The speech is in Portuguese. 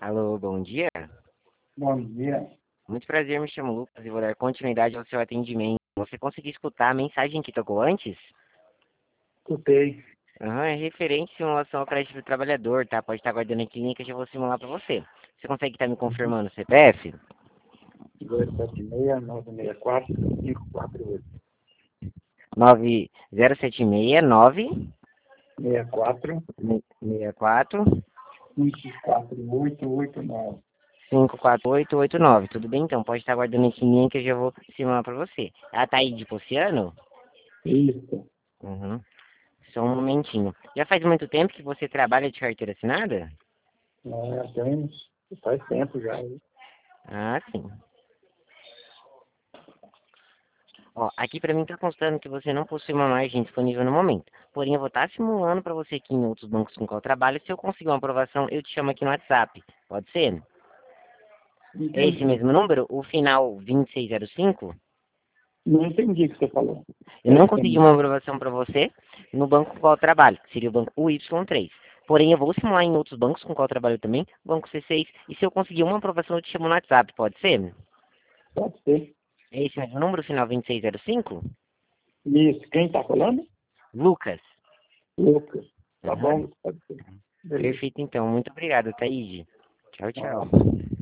Alô, bom dia. Bom dia. Muito prazer, me chamo Lucas e vou dar continuidade ao seu atendimento. Você conseguiu escutar a mensagem que tocou antes? Escutei. Aham, é referente à simulação ao crédito do trabalhador, tá? Pode estar aguardando a clínica que eu vou simular para você. Você consegue estar me confirmando o CPF? 076-964-548. 90769 64 64 54889. 54889. Tudo bem então? Pode estar aguardando a clínica que eu já vou simular para você. Ela tá aí de Ponciano? Isso. Uhum. Só um momentinho. Já faz muito tempo que você trabalha de carteira assinada? Faz tempo já. Ah, sim. Ó, aqui para mim está constando que você não possui uma margem disponível no momento. Porém, eu vou estar simulando para você aqui em outros bancos com qual eu trabalho. Se eu conseguir uma aprovação, eu te chamo aqui no WhatsApp. Pode ser? É esse Entendi. mesmo número? O final 2605? Não entendi o que você falou. Eu não consegui uma aprovação para você no banco com qual eu trabalho, que seria o banco UY3. Porém, eu vou simular em outros bancos com qual eu trabalho também, banco C6. E se eu conseguir uma aprovação, eu te chamo no WhatsApp. Pode ser? Pode ser. É esse mesmo número, final 2605? Isso. Quem está falando? Lucas. Lucas. Tá Aham. bom, pode ser. Beleza. Perfeito, então. Muito obrigado, Taíde. Tchau, Ah, tchau.